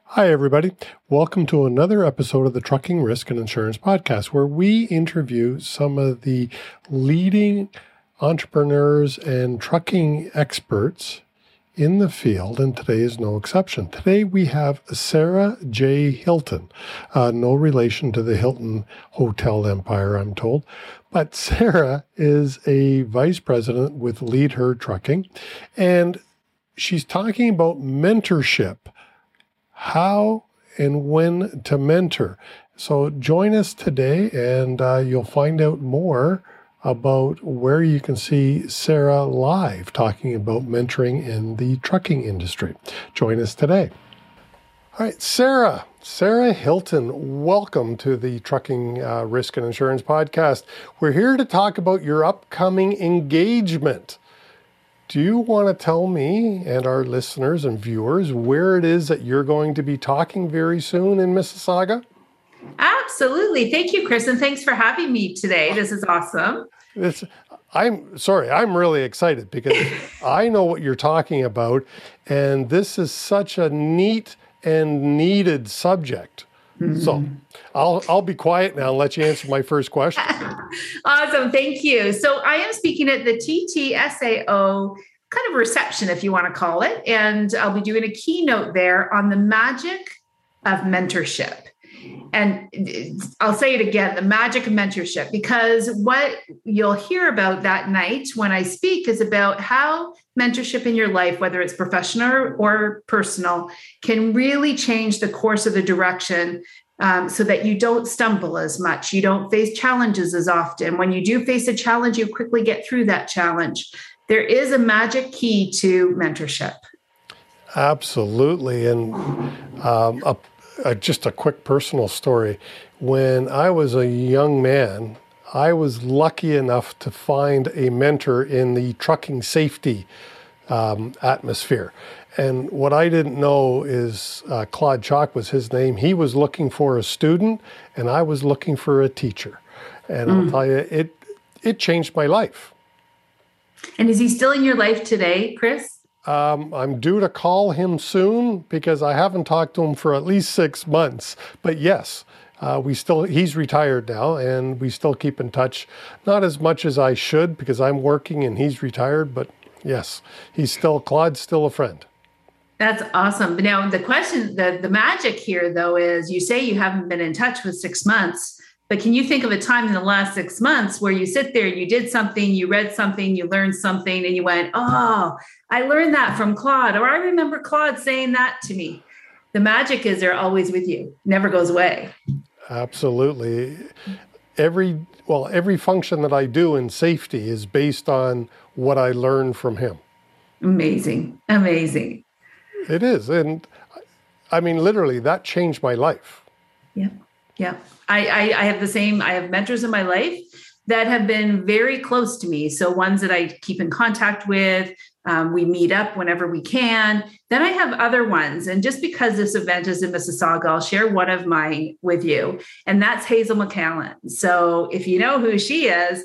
Hi, everybody. Welcome to another episode of the Trucking Risk and Insurance Podcast, where we interview some of the leading entrepreneurs and trucking experts in the field, and today is no exception. Today we have Sarah J. Hilton, no relation to the Hilton Hotel Empire, I'm told, but Sarah is a vice president with Lead Herd Trucking, and she's talking about mentorship. How and when to mentor. So join us today and you'll find out more about where you can see Sarah live talking about mentoring in the trucking industry. Join us today. All right, Sarah Hilton, welcome to the Trucking Risk and Insurance Podcast. We're here to talk about your upcoming engagement. Do you want to tell me and our listeners and viewers where it is that you're going to be talking very soon in Mississauga? Absolutely. Thank you, Chris, and thanks for having me today. This is awesome. I'm really excited because I know what you're talking about, and this is such a neat and needed subject. Mm-hmm. So I'll be quiet now and let you answer my first question. Awesome. Thank you. So I am speaking at the TTSAO kind of reception, if you want to call it. And I'll be doing a keynote there on the magic of mentorship. And I'll say it again, the magic of mentorship, because what you'll hear about that night when I speak is about how mentorship in your life, whether it's professional or personal, can really change the course of the direction so that you don't stumble as much. You don't face challenges as often. When you do face a challenge, you quickly get through that challenge. There is a magic key to mentorship. Absolutely. And just a quick personal story. When I was a young man, I was lucky enough to find a mentor in the trucking safety atmosphere. And what I didn't know is Claude Chalk was his name. He was looking for a student, and I was looking for a teacher. And I'll tell you, it changed my life. And is he still in your life today, Chris? I'm due to call him soon because I haven't talked to him for at least 6 months. But yes, he's retired now and we still keep in touch. Not as much as I should because I'm working and he's retired, but yes, Claude's still a friend. That's awesome. But now the question, the magic here though, is you say you haven't been in touch with 6 months. But can you think of a time in the last 6 months where you sit there, you did something, you read something, you learned something, and you went, oh, I learned that from Claude, or I remember Claude saying that to me. The magic is they're always with you, never goes away. Absolutely. Every function that I do in safety is based on what I learned from him. Amazing. Amazing. It is. And I mean, literally, that changed my life. Yeah. Yeah. I have the same. I have mentors in my life that have been very close to me. So ones that I keep in contact with, we meet up whenever we can. Then I have other ones. And just because this event is in Mississauga, I'll share one of mine with you. And that's Hazel McCallan. So if you know who she is,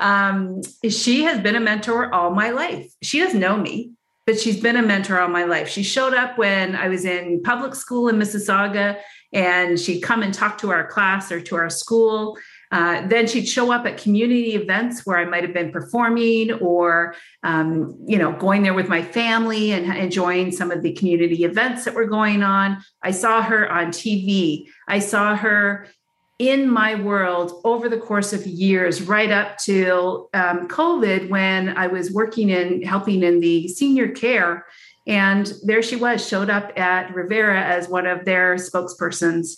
she has been a mentor all my life. She doesn't know me, but she's been a mentor all my life. She showed up when I was in public school in Mississauga, and she'd come and talk to our class or to our school. Then she'd show up at community events where I might have been performing or, going there with my family and enjoying some of the community events that were going on. I saw her on TV. I saw her in my world over the course of years, right up till COVID, when I was helping in the senior care. And there she was, showed up at Rivera as one of their spokespersons.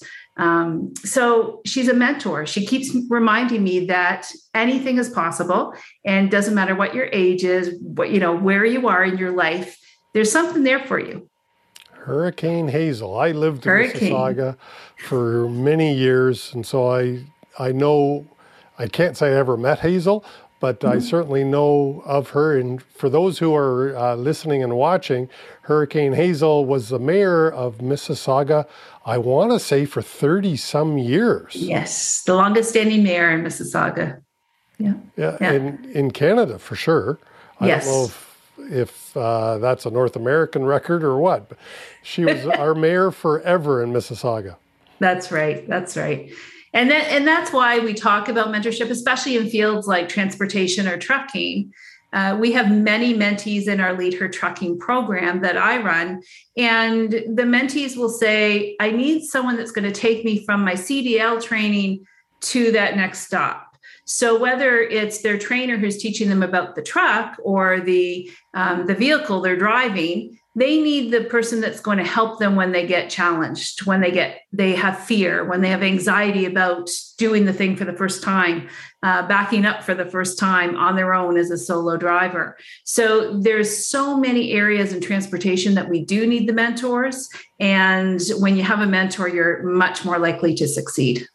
So she's a mentor. She keeps reminding me that anything is possible, and doesn't matter what your age is, where you are in your life, there's something there for you. Hurricane Hazel. I lived in Mississauga for many years, and so I know, I can't say I ever met Hazel, but I certainly know of her. And for those who are listening and watching, Hurricane Hazel was the mayor of Mississauga, I want to say, for 30 some years. Yes, the longest standing mayor in Mississauga. Yeah. In Canada, for sure. I don't know if that's a North American record or what. She was our mayor forever in Mississauga. That's right. That's right. And that's why we talk about mentorship, especially in fields like transportation or trucking. We have many mentees in our Lead Her Trucking program that I run. And the mentees will say, I need someone that's going to take me from my CDL training to that next stop. So whether it's their trainer who's teaching them about the truck or the vehicle they're driving, they need the person that's going to help them when they get challenged, when they have fear, when they have anxiety about doing the thing for the first time, backing up for the first time on their own as a solo driver. So there's so many areas in transportation that we do need the mentors. And when you have a mentor, you're much more likely to succeed.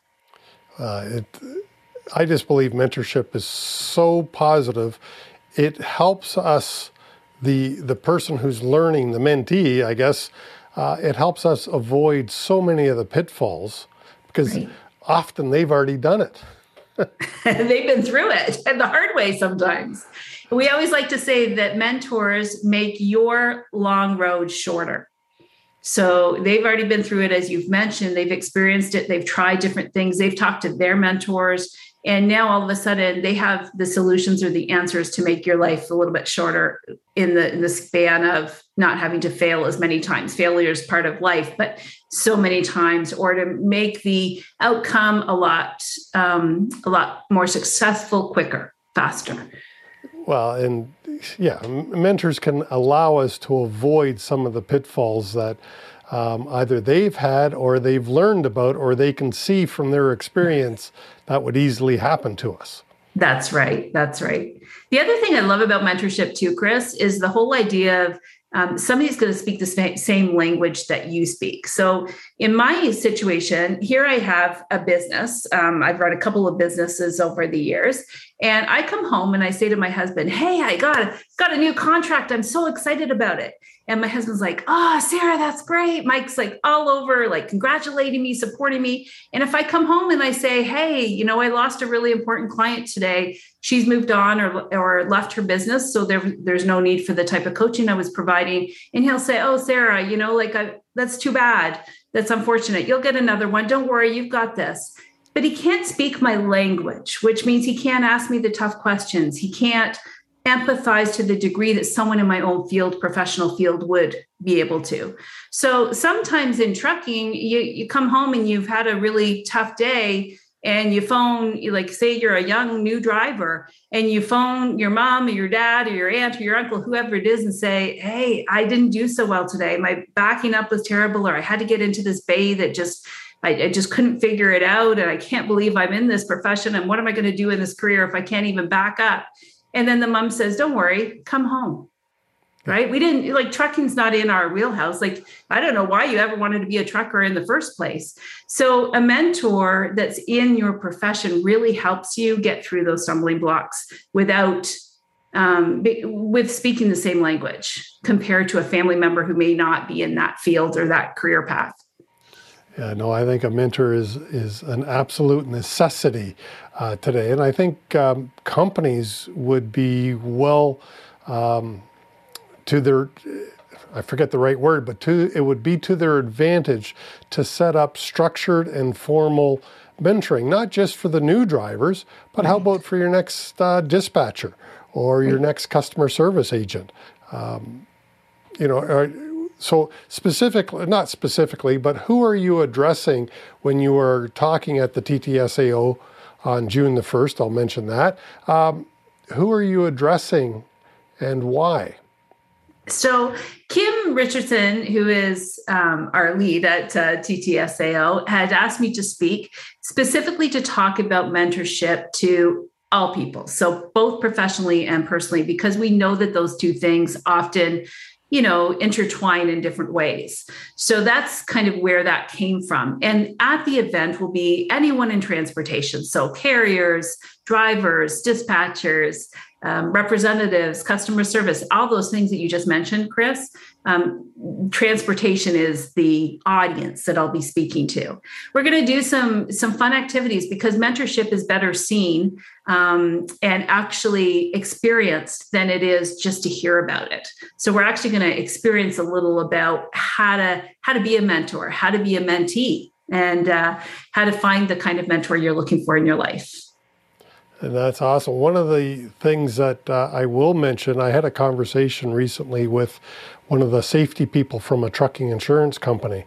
I just believe mentorship is so positive. It helps us, the person who's learning, the mentee, I guess, it helps us avoid so many of the pitfalls because often they've already done it. They've been through it and the hard way sometimes. We always like to say that mentors make your long road shorter. So they've already been through it, as you've mentioned. They've experienced it. They've tried different things. They've talked to their mentors. And now all of a sudden they have the solutions or the answers to make your life a little bit shorter in the span of not having to fail as many times. Failure is part of life, but so many times, or to make the outcome a lot more successful, quicker, faster. Well, and yeah, mentors can allow us to avoid some of the pitfalls that either they've had or they've learned about, or they can see from their experience that would easily happen to us. That's right. That's right. The other thing I love about mentorship too, Chris, is the whole idea of somebody's going to speak the same language that you speak. So in my situation, here I have a business. I've run a couple of businesses over the years, and I come home and I say to my husband, hey, I got a new contract. I'm so excited about it. And my husband's like, oh, Sarah, that's great. Mike's like all over, like congratulating me, supporting me. And if I come home and I say, hey, I lost a really important client today, she's moved on or left her business, so there's no need for the type of coaching I was providing. And he'll say, oh, Sarah, that's too bad. That's unfortunate. You'll get another one. Don't worry, you've got this. But he can't speak my language, which means he can't ask me the tough questions. He can't empathize to the degree that someone in my own professional field would be able to. So sometimes in trucking, you come home and you've had a really tough day, and you phone, say you're a young new driver, and you phone your mom or your dad or your aunt or your uncle, whoever it is, and say, hey, I didn't do so well today. My backing up was terrible, or I had to get into this bay that I just couldn't figure it out. And I can't believe I'm in this profession. And what am I going to do in this career if I can't even back up? And then the mom says, don't worry, come home. Right? We didn't trucking's not in our wheelhouse. I don't know why you ever wanted to be a trucker in the first place. So a mentor that's in your profession really helps you get through those stumbling blocks with speaking the same language compared to a family member who may not be in that field or that career path. Yeah, no, I think a mentor is an absolute necessity today. And I think companies would be to their, I forget the right word, but it would be to their advantage to set up structured and formal mentoring, not just for the new drivers, but how about for your next dispatcher or your next customer service agent? So not specifically, but who are you addressing when you are talking at the TTSAO on June the 1st? I'll mention that. Who are you addressing and why? So Kim Richardson, who is our lead at TTSAO, had asked me to speak specifically to talk about mentorship to all people. So both professionally and personally, because we know that those two things often intertwine in different ways. So that's kind of where that came from. And at the event will be anyone in transportation. So carriers, drivers, dispatchers, representatives, customer service, all those things that you just mentioned, Chris. Transportation is the audience that I'll be speaking to. We're going to do some fun activities because mentorship is better seen and actually experienced than it is just to hear about it. So we're actually going to experience a little about how to be a mentor, how to be a mentee, and how to find the kind of mentor you're looking for in your life. And that's awesome. One of the things that I will mention, I had a conversation recently with one of the safety people from a trucking insurance company.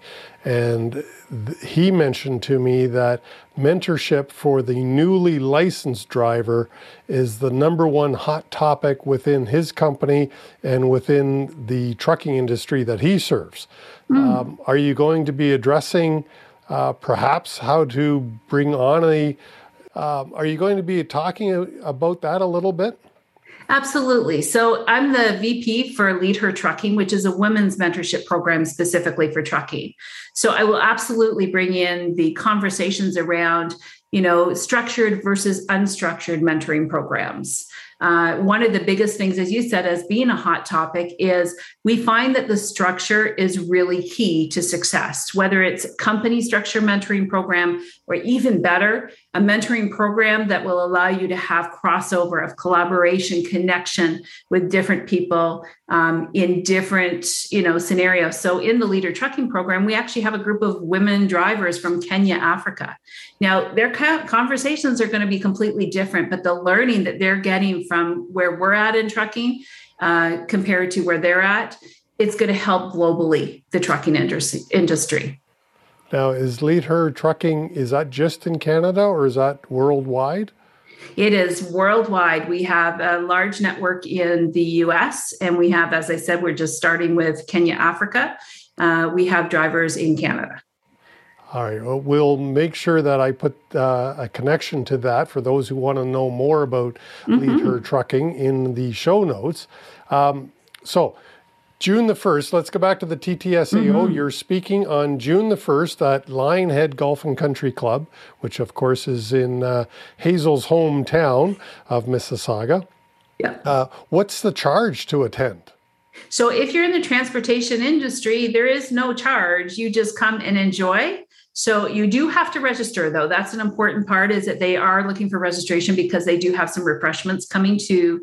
And he mentioned to me that mentorship for the newly licensed driver is the number one hot topic within his company and within the trucking industry that he serves. Are you going to be addressing perhaps how to bring on are you going to be talking about that a little bit? Absolutely. So I'm the VP for Lead Her Trucking, which is a women's mentorship program specifically for trucking. So I will absolutely bring in the conversations around, structured versus unstructured mentoring programs. One of the biggest things, as you said, as being a hot topic is we find that the structure is really key to success, whether it's company structure mentoring program, or even better, a mentoring program that will allow you to have crossover of collaboration, connection with different people in different, scenarios. So in the Lead Her Trucking program, we actually have a group of women drivers from Kenya, Africa. Now, their conversations are going to be completely different, but the learning that they're getting from where we're at in trucking compared to where they're at, it's going to help globally the trucking industry. Now, is Lead Her Trucking, is that just in Canada or is that worldwide? It is worldwide. We have a large network in the US, and we have, as I said, we're just starting with Kenya, Africa. We have drivers in Canada. All right. Well, we'll make sure that I put a connection to that for those who want to know more about Lead Her Trucking in the show notes. So June the 1st, let's go back to the TTSAO. You're speaking on June the 1st at Lionhead Golf and Country Club, which of course is in Hazel's hometown of Mississauga. Yeah. What's the charge to attend? So if you're in the transportation industry, there is no charge. You just come and enjoy. So you do have to register, though. That's an important part, is that they are looking for registration because they do have some refreshments coming to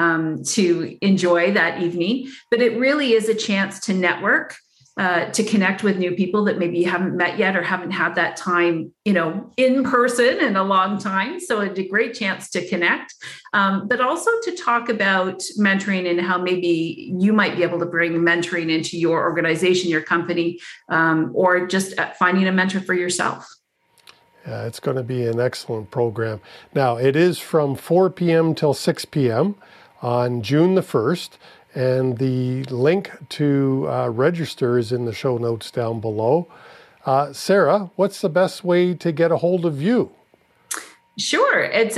enjoy that evening. But it really is a chance to network, to connect with new people that maybe you haven't met yet or haven't had that time, in person in a long time. So it's a great chance to connect, but also to talk about mentoring and how maybe you might be able to bring mentoring into your organization, your company, or just finding a mentor for yourself. Yeah, it's going to be an excellent program. Now, it is from 4 p.m. till 6 p.m. on June the 1st. And the link to register is in the show notes down below. Sarah, what's the best way to get a hold of you? Sure. It's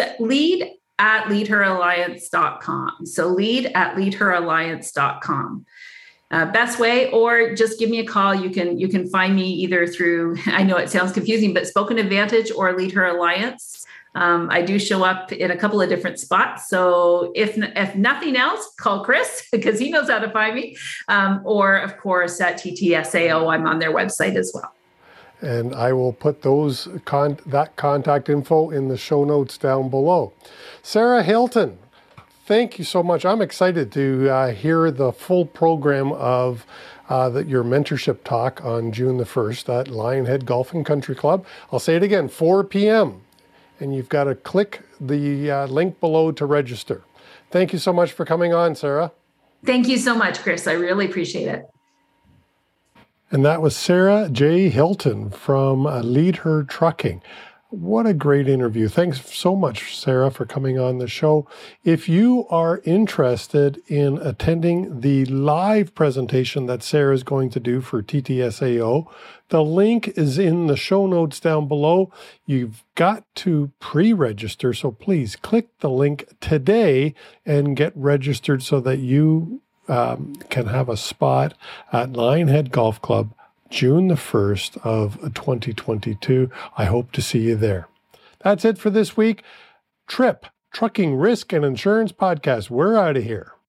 lead@leadheralliance.com. So lead@leadheralliance.com. Best way, or just give me a call. You can find me either through, I know it sounds confusing, but Spoken Advantage or Lead Her Alliance. I do show up in a couple of different spots. So if nothing else, call Chris because he knows how to find me. Or of course at TTSAO, I'm on their website as well. And I will put that contact info in the show notes down below. Sarah Hilton, thank you so much. I'm excited to hear the full program of your mentorship talk on June the 1st at Lionhead Golf and Country Club. I'll say it again, 4 p.m. And you've got to click the link below to register. Thank you so much for coming on, Sarah. Thank you so much, Chris. I really appreciate it. And that was Sarah J. Hilton from Lead Her Trucking. What a great interview. Thanks so much, Sarah, for coming on the show. If you are interested in attending the live presentation that Sarah is going to do for TTSAO, the link is in the show notes down below. You've got to pre-register, so please click the link today and get registered so that you can have a spot at Lionhead Golf Club June the 1st of 2022. I hope to see you there. That's it for this week. TRIP, Trucking Risk and Insurance Podcast. We're out of here.